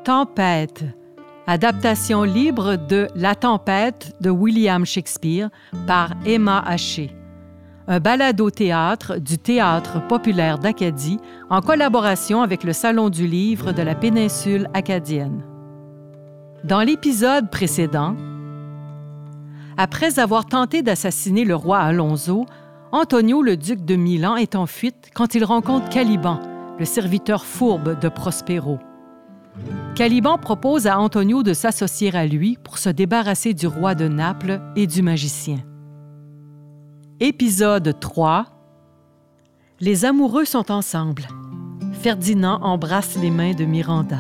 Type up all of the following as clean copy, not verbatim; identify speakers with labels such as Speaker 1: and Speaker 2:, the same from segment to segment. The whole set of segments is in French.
Speaker 1: Tempête, adaptation libre de La Tempête de William Shakespeare par Emma Haché. Un balado-théâtre du Théâtre populaire d'Acadie en collaboration avec le Salon du livre de la péninsule acadienne. Dans l'épisode précédent, après avoir tenté d'assassiner le roi Alonso, Antonio, le duc de Milan, est en fuite quand il rencontre Caliban, le serviteur fourbe de Prospero. Caliban propose à Antonio de s'associer à lui pour se débarrasser du roi de Naples et du magicien. Épisode 3. Les amoureux sont ensemble. Ferdinand embrasse les mains de Miranda.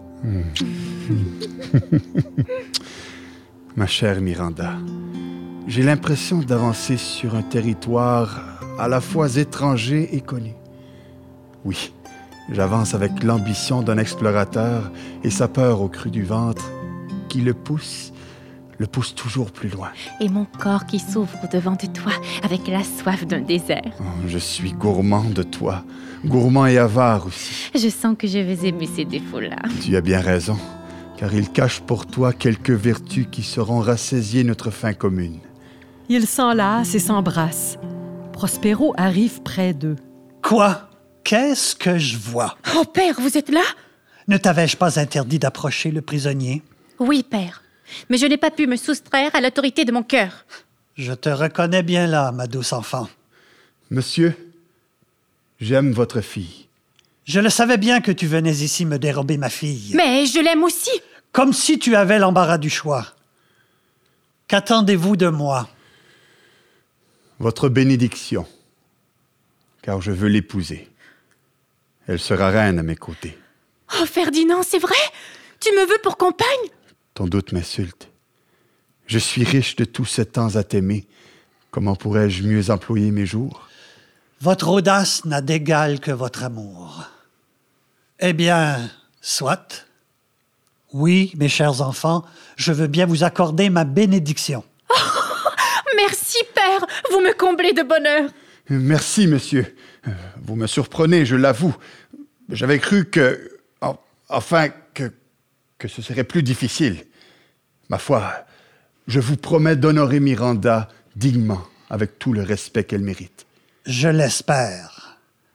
Speaker 2: Ma chère Miranda, j'ai l'impression d'avancer sur un territoire à la fois étranger et connu. Oui, j'avance avec l'ambition d'un explorateur et sa peur au creux du ventre qui le pousse toujours plus loin.
Speaker 3: Et mon corps qui s'ouvre au-devant de toi avec la soif d'un désert.
Speaker 2: Oh, je suis gourmand de toi, gourmand et avare aussi.
Speaker 3: Je sens que je vais aimer ces défauts-là.
Speaker 2: Tu as bien raison, car ils cachent pour toi quelques vertus qui sauront rassasier notre faim commune.
Speaker 1: Ils s'enlacent et s'embrassent. Prospero arrive près d'eux.
Speaker 4: Quoi? Qu'est-ce que je vois?
Speaker 3: Oh, père, vous êtes là?
Speaker 4: Ne t'avais-je pas interdit d'approcher le prisonnier?
Speaker 3: Oui, père. Mais je n'ai pas pu me soustraire à l'autorité de mon cœur.
Speaker 4: Je te reconnais bien là, ma douce enfant.
Speaker 2: Monsieur, j'aime votre fille.
Speaker 4: Je le savais bien que tu venais ici me dérober ma fille.
Speaker 3: Mais je l'aime aussi.
Speaker 4: Comme si tu avais l'embarras du choix. Qu'attendez-vous de moi?
Speaker 2: Votre bénédiction, car je veux l'épouser. Elle sera reine à mes côtés.
Speaker 3: Oh, Ferdinand, c'est vrai? Tu me veux pour compagne?
Speaker 2: Ton doute m'insulte. Je suis riche de tout ce temps à t'aimer. Comment pourrais-je mieux employer mes jours?
Speaker 4: Votre audace n'a d'égal que votre amour. Eh bien, soit. Oui, mes chers enfants, je veux bien vous accorder ma bénédiction.
Speaker 3: Merci, père. Vous me comblez de bonheur.
Speaker 2: Merci, monsieur. Vous me surprenez, je l'avoue. J'avais cru que ce serait plus difficile. Ma foi, je vous promets d'honorer Miranda dignement, avec tout le respect qu'elle mérite.
Speaker 4: Je l'espère.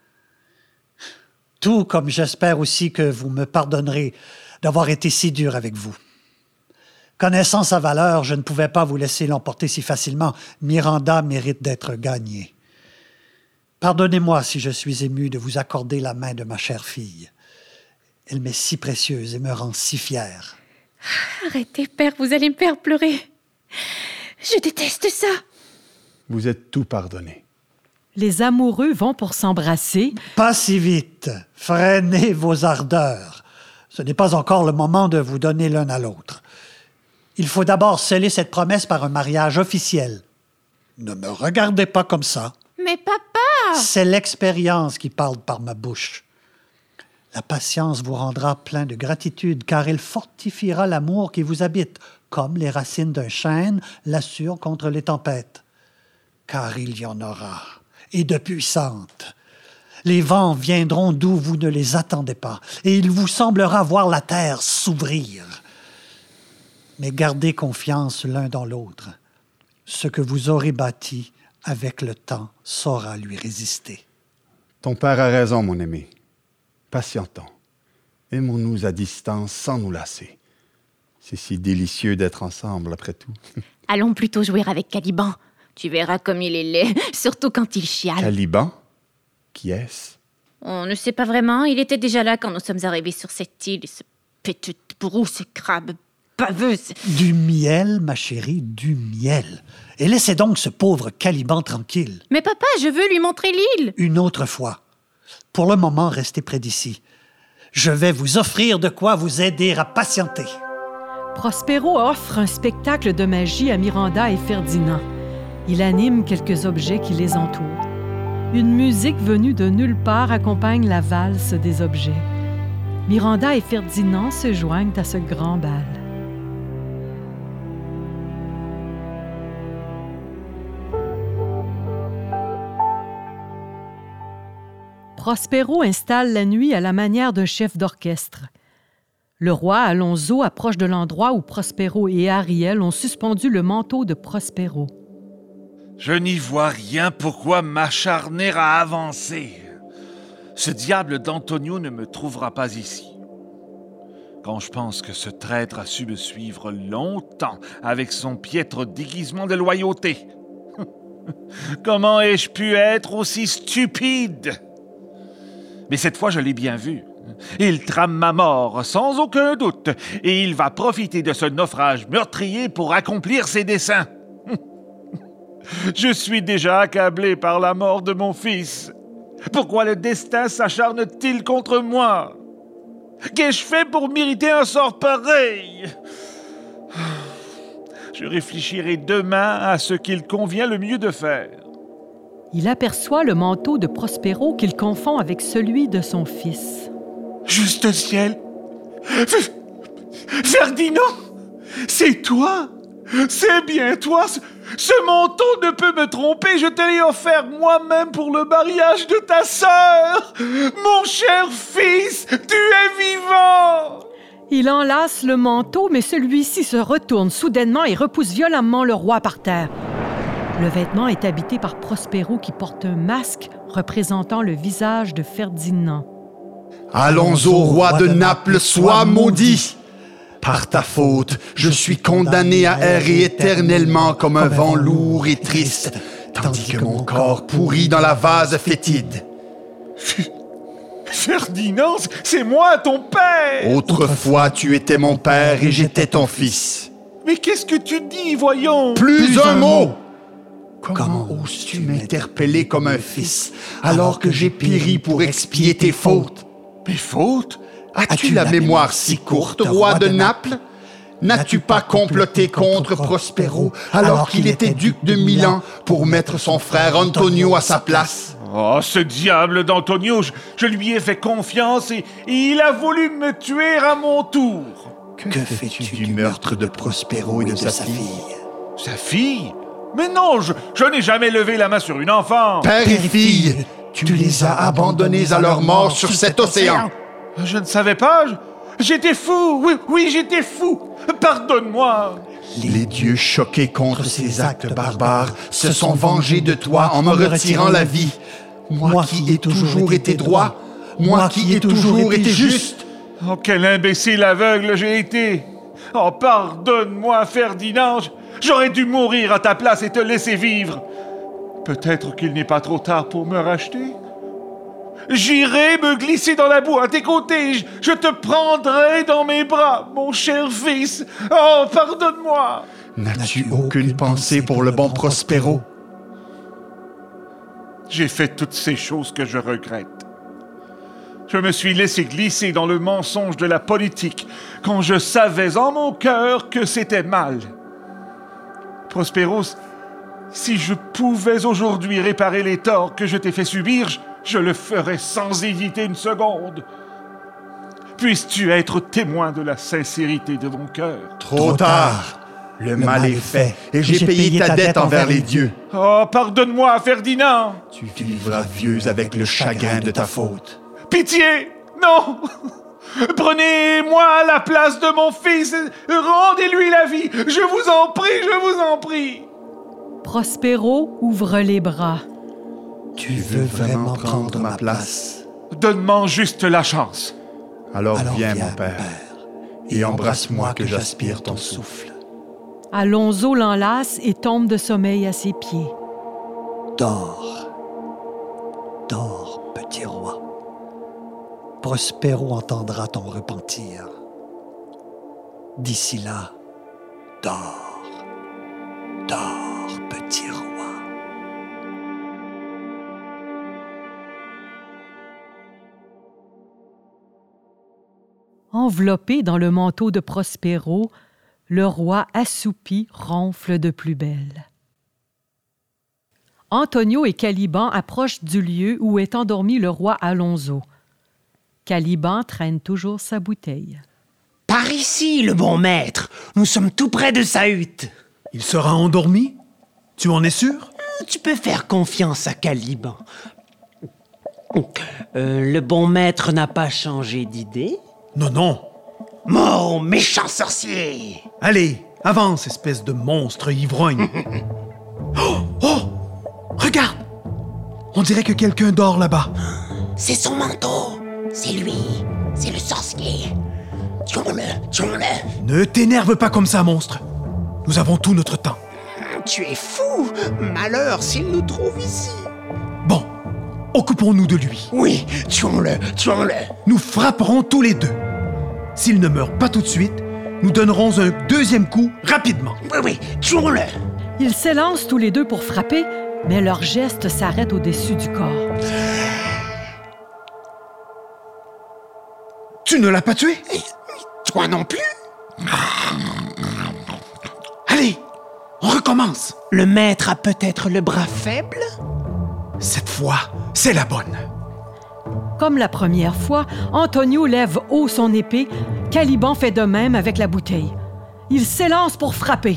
Speaker 4: Tout comme j'espère aussi que vous me pardonnerez d'avoir été si dur avec vous. Connaissant sa valeur, je ne pouvais pas vous laisser l'emporter si facilement. Miranda mérite d'être gagnée. Pardonnez-moi si je suis ému de vous accorder la main de ma chère fille. Elle m'est si précieuse et me rend si fier.
Speaker 3: Arrêtez, père, vous allez me faire pleurer. Je déteste ça.
Speaker 2: Vous êtes tout pardonné.
Speaker 1: Les amoureux vont pour s'embrasser.
Speaker 4: Pas si vite. Freinez vos ardeurs. Ce n'est pas encore le moment de vous donner l'un à l'autre. Il faut d'abord sceller cette promesse par un mariage officiel. Ne me regardez pas comme ça.
Speaker 3: Mais papa!
Speaker 4: C'est l'expérience qui parle par ma bouche. La patience vous rendra plein de gratitude, car elle fortifiera l'amour qui vous habite, comme les racines d'un chêne l'assurent contre les tempêtes. Car il y en aura, et de puissantes. Les vents viendront d'où vous ne les attendez pas, et il vous semblera voir la terre s'ouvrir. Mais gardez confiance l'un dans l'autre. Ce que vous aurez bâti, avec le temps, saura lui résister.
Speaker 2: Ton père a raison, mon aimé. Patientons. Aimons-nous à distance sans nous lasser. C'est si délicieux d'être ensemble, après tout.
Speaker 3: Allons plutôt jouer avec Caliban. Tu verras comme il est laid, surtout quand il chiale.
Speaker 2: Caliban? Qui est-ce?
Speaker 3: On ne sait pas vraiment. Il était déjà là quand nous sommes arrivés sur cette île. Et ce petit brou, ce crabe baveux.
Speaker 4: Du miel, ma chérie, du miel. Et laissez donc ce pauvre Caliban tranquille.
Speaker 3: Mais papa, je veux lui montrer l'île.
Speaker 4: Une autre fois. Pour le moment, restez près d'ici. Je vais vous offrir de quoi vous aider à patienter.
Speaker 1: Prospero offre un spectacle de magie à Miranda et Ferdinand. Il anime quelques objets qui les entourent. Une musique venue de nulle part accompagne la valse des objets. Miranda et Ferdinand se joignent à ce grand bal. Prospero installe la nuit à la manière d'un chef d'orchestre. Le roi Alonso approche de l'endroit où Prospero et Ariel ont suspendu le manteau de Prospero.
Speaker 5: Je n'y vois rien pourquoi m'acharner à avancer. Ce diable d'Antonio ne me trouvera pas ici. Quand je pense que ce traître a su me suivre longtemps avec son piètre déguisement de loyauté. Comment ai-je pu être aussi stupide? Mais cette fois, je l'ai bien vu. Il trame ma mort, sans aucun doute, et il va profiter de ce naufrage meurtrier pour accomplir ses desseins. Je suis déjà accablé par la mort de mon fils. Pourquoi le destin s'acharne-t-il contre moi? Qu'ai-je fait pour mériter un sort pareil? Je réfléchirai demain à ce qu'il convient le mieux de faire.
Speaker 1: Il aperçoit le manteau de Prospero qu'il confond avec celui de son fils.
Speaker 5: Juste ciel! Ferdinand! C'est toi! C'est bien toi! Ce manteau ne peut me tromper! Je te l'ai offert moi-même pour le mariage de ta sœur! Mon cher fils, tu es vivant!
Speaker 1: Il enlace le manteau, mais celui-ci se retourne soudainement et repousse violemment le roi par terre. Le vêtement est habité par Prospero qui porte un masque représentant le visage de Ferdinand.
Speaker 2: Alonso, roi de Naples, sois maudit! Par ta faute, je suis condamné à errer éternellement comme un vent lourd et triste, tandis que mon corps pourrit dans la vase fétide.
Speaker 5: Ferdinand, c'est moi, ton père!
Speaker 2: Autrefois, tu étais mon père et j'étais ton fils.
Speaker 5: Mais qu'est-ce que tu dis, voyons?
Speaker 2: Plus un mot! Comment oses-tu m'interpeller comme un fils, alors que j'ai péri pour expier tes fautes?
Speaker 5: Mes fautes?
Speaker 2: As-tu la mémoire si courte, roi de Naples? N'as-tu pas comploté contre Prospero, alors qu'il était duc de Milan, pour mettre son frère Antonio à sa place?
Speaker 5: Oh, ce diable d'Antonio, je lui ai fait confiance et il a voulu me tuer à mon tour.
Speaker 2: Que fais-tu du meurtre de Prospero et de sa fille?
Speaker 5: Sa fille? Mais non, je n'ai jamais levé la main sur une enfant.
Speaker 2: Père et fille, tu les as abandonnés à leur mort sur cet océan.
Speaker 5: Je ne savais pas, j'étais fou, oui, j'étais fou. Pardonne-moi.
Speaker 2: Les dieux choqués contre ces actes barbares se sont vengés de toi en me retirant la vie. Moi qui ai toujours été droit, moi qui ai toujours été juste.
Speaker 5: Oh, quel imbécile aveugle j'ai été. Oh, pardonne-moi, Ferdinand. J'aurais dû mourir à ta place et te laisser vivre. Peut-être qu'il n'est pas trop tard pour me racheter. J'irai me glisser dans la boue à tes côtés. Je te prendrai dans mes bras, mon cher fils. Oh, pardonne-moi.
Speaker 2: N'as-tu aucune pensée pour le bon Prospero?
Speaker 5: J'ai fait toutes ces choses que je regrette. Je me suis laissé glisser dans le mensonge de la politique quand je savais en mon cœur que c'était mal. Prospero, si je pouvais aujourd'hui réparer les torts que je t'ai fait subir, je le ferais sans hésiter une seconde. Puisses-tu être témoin de la sincérité de mon cœur?
Speaker 2: Trop tard. Le mal est fait et j'ai payé ta dette envers les dieux.
Speaker 5: Oh, pardonne-moi, Ferdinand.
Speaker 2: Tu vivras vieux avec le chagrin de ta faute.
Speaker 5: Pitié! Non! Prenez-moi la place de mon fils! Rendez-lui la vie! Je vous en prie, je vous en prie!
Speaker 1: Prospero ouvre les bras.
Speaker 2: Tu veux vraiment prendre ma place?
Speaker 5: Donne-moi juste la chance.
Speaker 2: Alors viens, mon père, et embrasse-moi que j'aspire ton souffle.
Speaker 1: Alonso l'enlace et tombe de sommeil à ses pieds.
Speaker 4: Dors. Dors, petit roi. Prospero entendra ton repentir. D'ici là, dors. Dors, petit roi.
Speaker 1: Enveloppé dans le manteau de Prospero, le roi assoupi ronfle de plus belle. Antonio et Caliban approchent du lieu où est endormi le roi Alonso. Caliban traîne toujours sa bouteille.
Speaker 6: Par ici, le bon maître. Nous sommes tout près de sa hutte.
Speaker 7: Il sera endormi? Tu en es sûr?
Speaker 6: Tu peux faire confiance à Caliban. Le bon maître n'a pas changé d'idée?
Speaker 7: Non, non.
Speaker 6: Mort au méchant sorcier!
Speaker 7: Allez, avance, espèce de monstre ivrogne. Oh! Regarde! On dirait que quelqu'un dort là-bas.
Speaker 6: C'est son manteau! C'est lui! C'est le sorcier! Tuons-le!
Speaker 7: Ne t'énerve pas comme ça, monstre. Nous avons tout notre temps.
Speaker 6: Tu es fou! Malheur s'il nous trouve ici!
Speaker 7: Bon, occupons-nous de lui.
Speaker 6: Oui, tuons-le!
Speaker 7: Nous frapperons tous les deux. S'il ne meurt pas tout de suite, nous donnerons un deuxième coup rapidement.
Speaker 6: Oui, tuons-le!
Speaker 1: Ils s'élancent tous les deux pour frapper, mais leur geste s'arrête au-dessus du corps.
Speaker 7: Tu ne l'as pas tué?
Speaker 6: Toi non plus?
Speaker 7: Allez, on recommence.
Speaker 6: Le maître a peut-être le bras faible?
Speaker 7: Cette fois, c'est la bonne.
Speaker 1: Comme la première fois, Antonio lève haut son épée. Caliban fait de même avec la bouteille. Ils s'élancent pour frapper.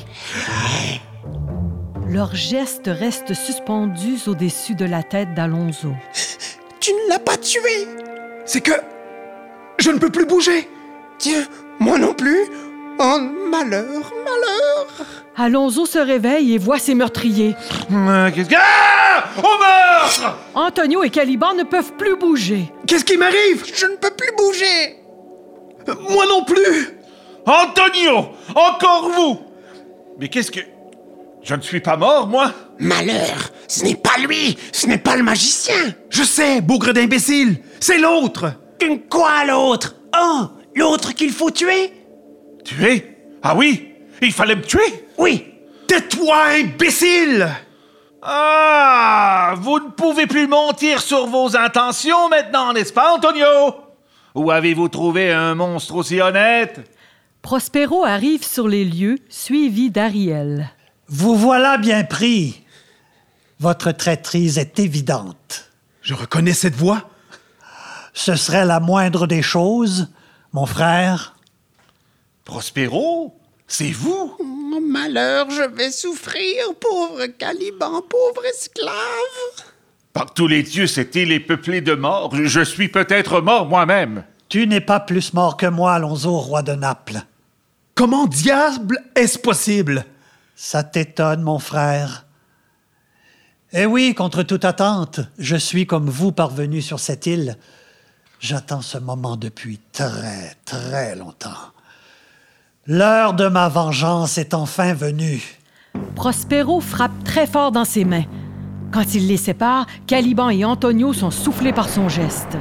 Speaker 1: Leurs gestes restent suspendus au-dessus de la tête d'Alonso.
Speaker 6: Tu ne l'as pas tué!
Speaker 7: C'est que je ne peux plus bouger.
Speaker 6: Tiens, moi non plus! Oh, malheur!
Speaker 1: Alonso se réveille et voit ses meurtriers.
Speaker 5: Qu'est-ce que... Ah! Au meurtre!
Speaker 1: Antonio et Caliban ne peuvent plus bouger.
Speaker 7: Qu'est-ce qui m'arrive?
Speaker 6: Je ne peux plus bouger!
Speaker 7: Moi non plus.
Speaker 5: Antonio! Encore vous! Mais qu'est-ce que... Je ne suis pas mort, moi?
Speaker 6: Malheur! Ce n'est pas lui! Ce n'est pas le magicien!
Speaker 7: Je sais, bougre d'imbécile. C'est l'autre.
Speaker 6: Quoi, l'autre? Oh! L'autre qu'il faut tuer?
Speaker 5: Tuer? Ah oui? Il fallait me tuer?
Speaker 6: Oui!
Speaker 7: Tais-toi, imbécile.
Speaker 5: Ah! Vous ne pouvez plus mentir sur vos intentions maintenant, n'est-ce pas, Antonio? Où avez-vous trouvé un monstre aussi honnête?
Speaker 1: Prospero arrive sur les lieux, suivi d'Ariel.
Speaker 4: Vous voilà bien pris. Votre traîtrise est évidente.
Speaker 7: Je reconnais cette voix.
Speaker 4: Ce serait la moindre des choses, mon frère.
Speaker 5: Prospero? C'est vous?
Speaker 6: Oh, malheur, je vais souffrir, pauvre Caliban, pauvre esclave!
Speaker 5: Par tous les dieux, cette île est peuplée de morts. Je suis peut-être mort moi-même.
Speaker 4: Tu n'es pas plus mort que moi, Alonso, roi de Naples.
Speaker 7: Comment diable est-ce possible?
Speaker 4: Ça t'étonne, mon frère. Eh oui, contre toute attente, je suis comme vous parvenu sur cette île. J'attends ce moment depuis très, très longtemps. L'heure de ma vengeance est enfin venue.
Speaker 1: Prospero frappe très fort dans ses mains. Quand il les sépare, Caliban et Antonio sont soufflés par son geste.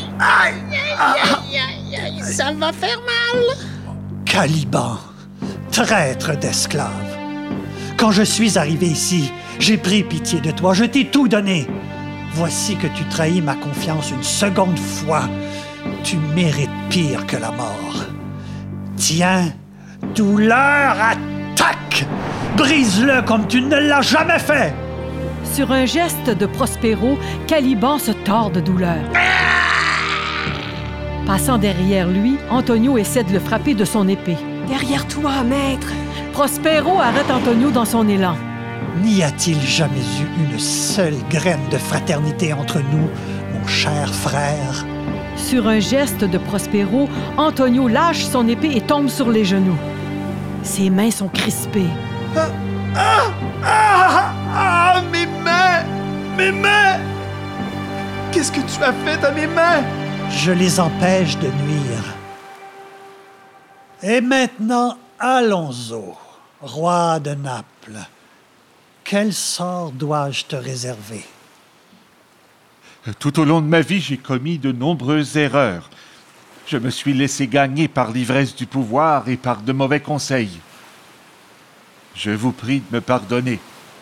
Speaker 6: Ça va faire mal!
Speaker 4: Caliban, traître d'esclave. Quand je suis arrivé ici, j'ai pris pitié de toi, je t'ai tout donné. Voici que tu trahis ma confiance une seconde fois. Tu mérites pire que la mort. Tiens, douleur, attaque! Brise-le comme tu ne l'as jamais fait!
Speaker 1: Sur un geste de Prospero, Caliban se tord de douleur. Passant derrière lui, Antonio essaie de le frapper de son épée.
Speaker 8: Derrière toi, maître!
Speaker 1: Prospero arrête Antonio dans son élan.
Speaker 4: N'y a-t-il jamais eu une seule graine de fraternité entre nous, mon cher frère?
Speaker 1: Sur un geste de Prospero, Antonio lâche son épée et tombe sur les genoux. Ses mains sont crispées.
Speaker 7: Mes mains! Mes mains! Qu'est-ce que tu as fait à mes mains?
Speaker 4: Je les empêche de nuire. Et maintenant, Alonso, roi de Naples. Quel sort dois-je te réserver?
Speaker 5: Tout au long de ma vie, j'ai commis de nombreuses erreurs. Je me suis laissé gagner par l'ivresse du pouvoir et par de mauvais conseils. Je vous prie de me pardonner.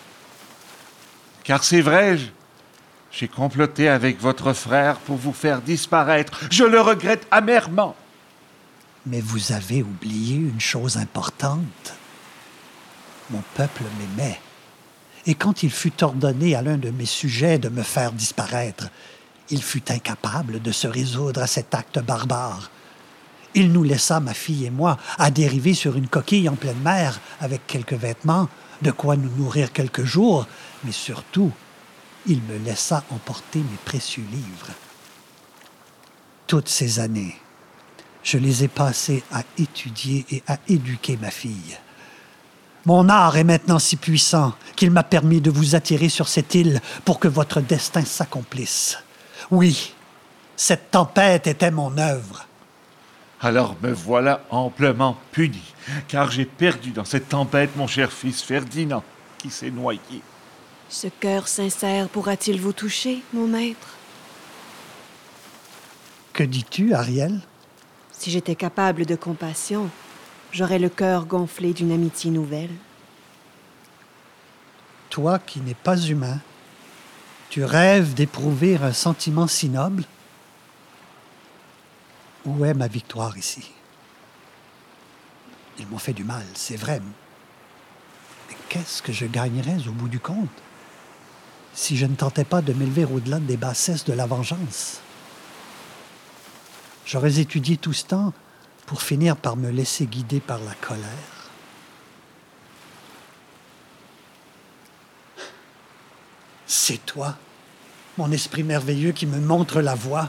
Speaker 5: Car c'est vrai, j'ai comploté avec votre frère pour vous faire disparaître. Je le regrette amèrement.
Speaker 4: Mais vous avez oublié une chose importante. Mon peuple m'aimait. Et quand il fut ordonné à l'un de mes sujets de me faire disparaître, il fut incapable de se résoudre à cet acte barbare. Il nous laissa, ma fille et moi, à dériver sur une coquille en pleine mer avec quelques vêtements, de quoi nous nourrir quelques jours, mais surtout, il me laissa emporter mes précieux livres. Toutes ces années, Je les ai passés à étudier et à éduquer ma fille. Mon art est maintenant si puissant qu'il m'a permis de vous attirer sur cette île pour que votre destin s'accomplisse. Oui, cette tempête était mon œuvre.
Speaker 5: Alors me voilà amplement puni, car j'ai perdu dans cette tempête mon cher fils Ferdinand, qui s'est noyé.
Speaker 8: Ce cœur sincère pourra-t-il vous toucher, mon maître?
Speaker 4: Que dis-tu, Ariel?
Speaker 8: Si j'étais capable de compassion, j'aurais le cœur gonflé d'une amitié nouvelle.
Speaker 4: Toi qui n'es pas humain, tu rêves d'éprouver un sentiment si noble? Où est ma victoire ici? Ils m'ont fait du mal, c'est vrai. Mais qu'est-ce que je gagnerais au bout du compte si je ne tentais pas de m'élever au-delà des bassesses de la vengeance? J'aurais étudié tout ce temps pour finir par me laisser guider par la colère. C'est toi, mon esprit merveilleux, qui me montre la voie.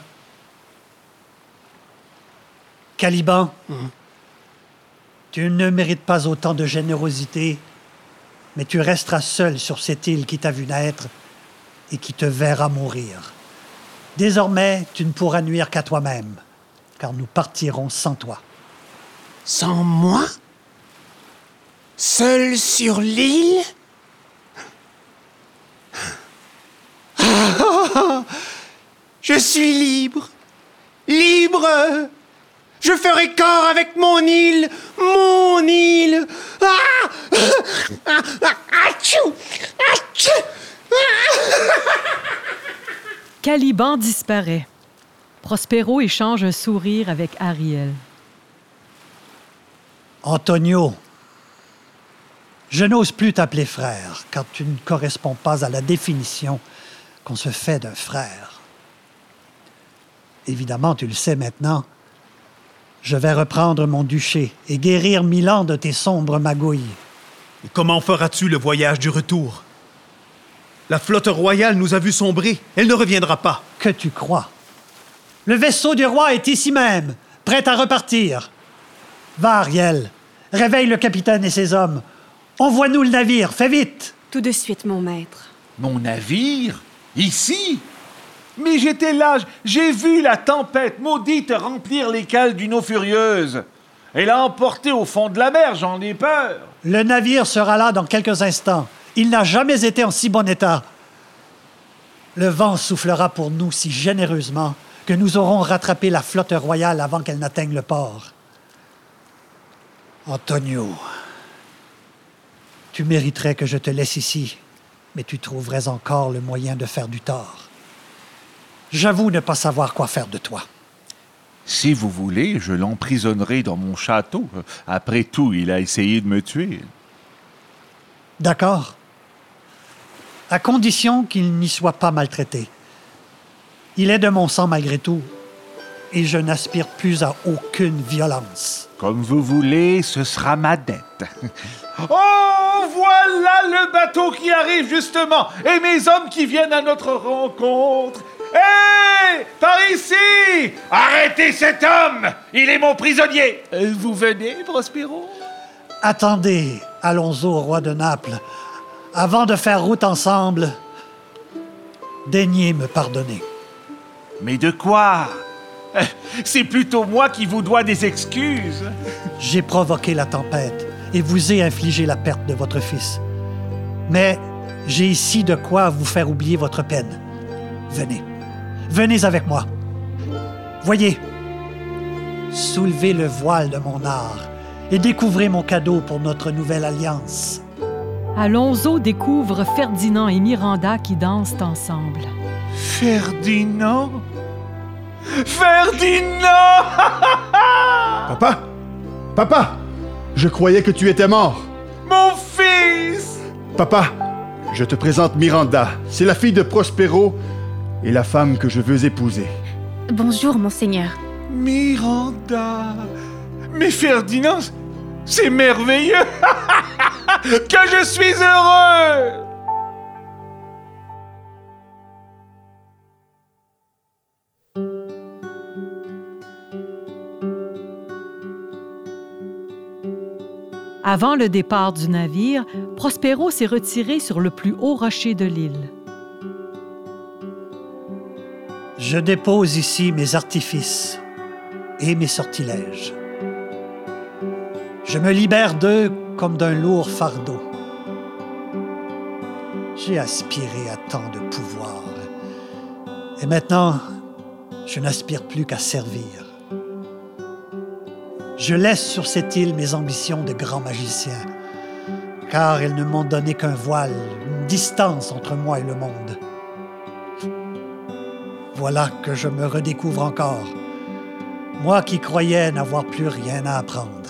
Speaker 4: Caliban, tu ne mérites pas autant de générosité, mais tu resteras seul sur cette île qui t'a vu naître et qui te verra mourir. Désormais, tu ne pourras nuire qu'à toi-même, car nous partirons sans toi.
Speaker 6: Sans moi? Seul sur l'île? Je suis libre. Libre! Je ferai corps avec mon île! Mon île! Atchou! Atchou!
Speaker 1: Caliban disparaît. Prospero échange un sourire avec Ariel.
Speaker 4: Antonio, je n'ose plus t'appeler frère, car tu ne corresponds pas à la définition qu'on se fait d'un frère. Évidemment, tu le sais maintenant, je vais reprendre mon duché et guérir Milan de tes sombres magouilles.
Speaker 7: Et comment feras-tu le voyage du retour? La flotte royale nous a vus sombrer. Elle ne reviendra pas.
Speaker 4: Que tu crois? Le vaisseau du roi est ici même, prêt à repartir. Va, Ariel, réveille le capitaine et ses hommes. Envoie-nous le navire, fais vite!
Speaker 8: Tout de suite, mon maître.
Speaker 5: Mon navire? Ici? Mais j'étais là, j'ai vu la tempête maudite remplir les cales d'une eau furieuse. Elle a emporté au fond de la mer, j'en ai peur.
Speaker 4: Le navire sera là dans quelques instants. Il n'a jamais été en si bon état. Le vent soufflera pour nous si généreusement que nous aurons rattrapé la flotte royale avant qu'elle n'atteigne le port. Antonio, tu mériterais que je te laisse ici, mais tu trouverais encore le moyen de faire du tort. J'avoue ne pas savoir quoi faire de toi.
Speaker 5: Si vous voulez, je l'emprisonnerai dans mon château. Après tout, il a essayé de me tuer.
Speaker 4: D'accord. À condition qu'il n'y soit pas maltraité. Il est de mon sang malgré tout, et je n'aspire plus à aucune violence.
Speaker 5: Comme vous voulez, ce sera ma dette. Oh, voilà le bateau qui arrive justement, et mes hommes qui viennent à notre rencontre. Hé! Par ici! Arrêtez cet homme! Il est mon prisonnier! Vous venez, Prospero?
Speaker 4: Attendez, Alonso, roi de Naples. Avant de faire route ensemble, daignez me pardonner.
Speaker 5: Mais de quoi? C'est plutôt moi qui vous dois des excuses.
Speaker 4: J'ai provoqué la tempête et vous ai infligé la perte de votre fils. Mais j'ai ici de quoi vous faire oublier votre peine. Venez. Venez avec moi. Voyez, soulevez le voile de mon art et découvrez mon cadeau pour notre nouvelle alliance.
Speaker 1: Alonso découvre Ferdinand et Miranda qui dansent ensemble.
Speaker 5: Ferdinand? Ferdinand!
Speaker 2: Papa! Papa! Je croyais que tu étais mort.
Speaker 5: Mon fils!
Speaker 2: Papa, je te présente Miranda. C'est la fille de Prospero et la femme que je veux épouser.
Speaker 3: Bonjour, monseigneur.
Speaker 5: Miranda! Mais Ferdinand, c'est merveilleux! Que je suis heureux!
Speaker 1: Avant le départ du navire, Prospero s'est retiré sur le plus haut rocher de l'île.
Speaker 4: Je dépose ici mes artifices et mes sortilèges. Je me libère d'eux comme d'un lourd fardeau. J'ai aspiré à tant de pouvoir. Et maintenant, je n'aspire plus qu'à servir. Je laisse sur cette île mes ambitions de grand magicien, car elles ne m'ont donné qu'un voile, une distance entre moi et le monde. Voilà que je me redécouvre encore, moi qui croyais n'avoir plus rien à apprendre.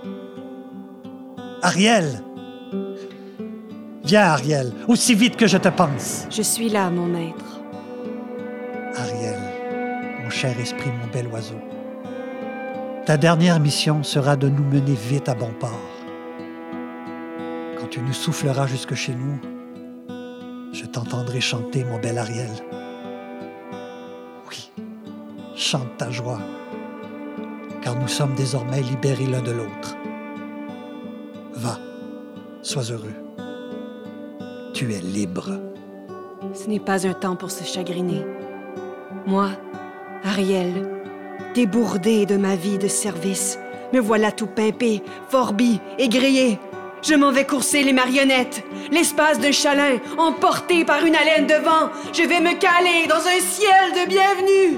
Speaker 4: Ariel! Viens, Ariel, aussi vite que je te pense.
Speaker 8: Je suis là, mon maître.
Speaker 4: Ariel, mon cher esprit, mon bel oiseau. Ta dernière mission sera de nous mener vite à bon port. Quand tu nous souffleras jusque chez nous, je t'entendrai chanter, mon bel Ariel. Oui, chante ta joie, car nous sommes désormais libérés l'un de l'autre. Va, sois heureux. Tu es libre.
Speaker 8: Ce n'est pas un temps pour se chagriner. Moi, Ariel, débourdée de ma vie de service, me voilà tout pimpé, forbi et grillé. Je m'en vais courser les marionnettes, l'espace d'un chalin, emporté par une haleine de vent. Je vais me caler dans un ciel de bienvenue.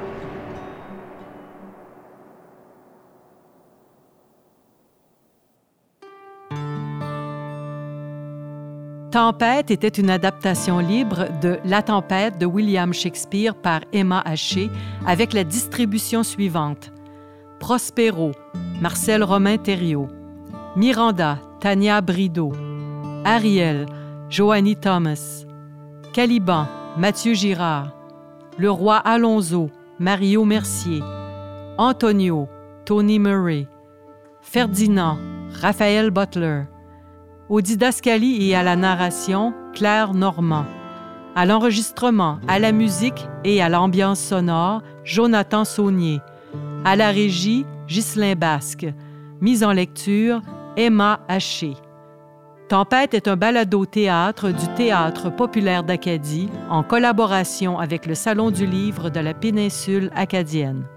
Speaker 1: Tempête était une adaptation libre de La Tempête de William Shakespeare par Emma Haché avec la distribution suivante. Prospero, Marcel Romain Thériault. Miranda, Tania Brideau. Ariel, Joanie Thomas. Caliban, Mathieu Girard. Le roi Alonso, Mario Mercier. Antonio, Tony Murray. Ferdinand, Raphaël Butler. Aux didascalies et à la narration, Claire Normand. À l'enregistrement, à la musique et à l'ambiance sonore, Jonathan Saunier. À la régie, Ghislain Basque. Mise en lecture, Emma Haché. Tempête est un balado-théâtre du Théâtre populaire d'Acadie en collaboration avec le Salon du livre de la péninsule acadienne.